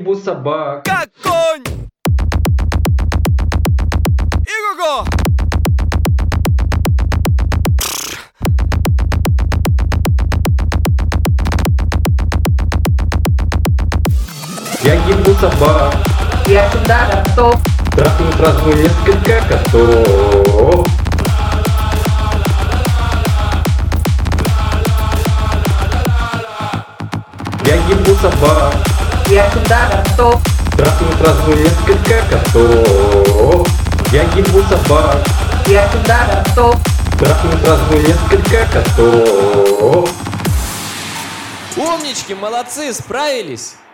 ебу собак. Как конь! Иго-го! Я ебу собак. Я сюда готов. Трахнуть сразу несколько котов. Я ебу собак. Я сюда готов. Трахнуть сразу несколько котов. Я ебу собак. Я сюда готов. Трахнуть сразу несколько котов. Умнички, молодцы, справились!